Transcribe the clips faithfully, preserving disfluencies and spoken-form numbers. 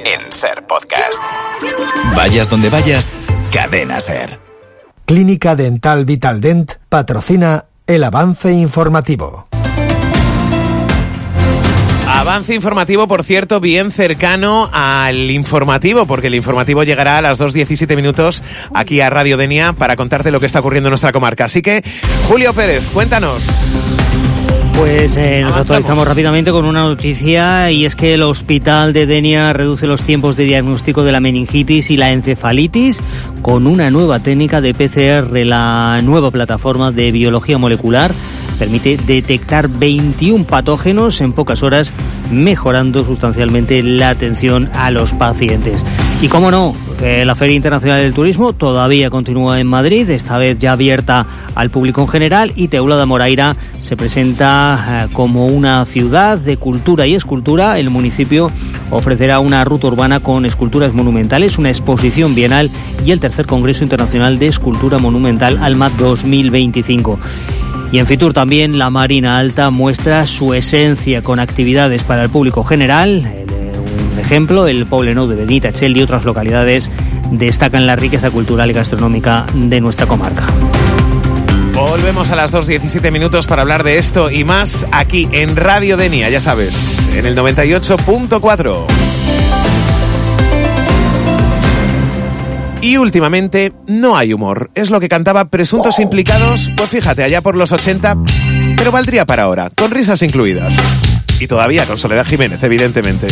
en Ser Podcast. Vayas donde vayas, Cadena Ser. Clínica Dental Vitaldent patrocina el avance informativo. Avance informativo, por cierto, bien cercano al informativo, porque el informativo llegará a las dos diecisiete minutos aquí a Radio Denia para contarte lo que está ocurriendo en nuestra comarca. Así que, Julio Pérez, cuéntanos. Pues eh, nos actualizamos rápidamente con una noticia, y es que el Hospital de Denia reduce los tiempos de diagnóstico de la meningitis y la encefalitis con una nueva técnica de P C R. La nueva plataforma de biología molecular permite detectar veintiún patógenos en pocas horas, mejorando sustancialmente la atención a los pacientes. Y cómo no, eh, la Feria Internacional del Turismo todavía continúa en Madrid, esta vez ya abierta al público en general, y Teulada Moraira se presenta eh, como una ciudad de cultura y escultura. El municipio ofrecerá una ruta urbana con esculturas monumentales, una exposición bienal y el tercer Congreso Internacional de Escultura Monumental ALMA dos mil veinticinco. Y en Fitur también la Marina Alta muestra su esencia con actividades para el público general. Un ejemplo, el Poblenou de Benitatxell y otras localidades destacan la riqueza cultural y gastronómica de nuestra comarca. Volvemos a las dos diecisiete minutos para hablar de esto y más aquí en Radio Denia, ya sabes, en el noventa y ocho punto cuatro. Y últimamente no hay humor. Es lo que cantaba Presuntos Implicados, pues fíjate, allá por los ochenta, pero valdría para ahora, con risas incluidas. Y todavía con Soledad Jiménez, evidentemente.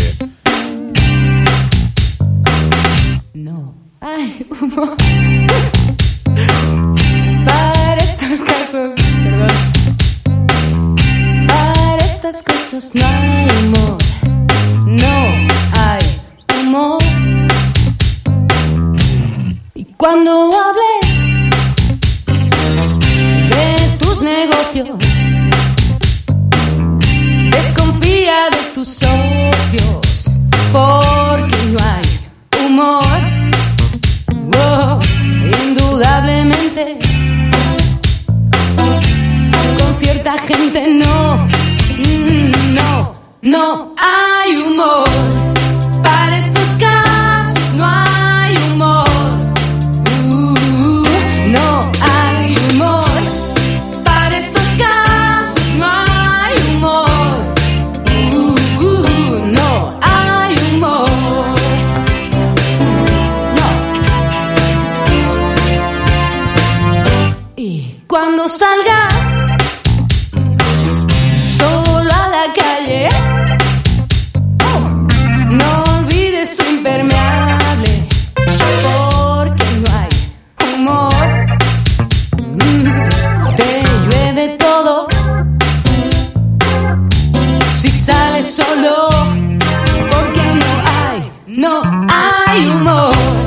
No hay humor para estos casos, perdón. Para estas cosas no hay humor. No hay humor. Cuando hables de tus negocios, desconfía de tus socios, porque no hay humor. Oh, indudablemente, con cierta gente no, no, no hay humor. Para estos casos no hay humor. No hay humor, para estos casos no hay humor, uh, uh, no hay humor, no. Y cuando salgas solo a la calle, oh, no olvides tu impermeable, porque no hay humor. Te llueve todo si sales solo, porque no hay, no hay humor.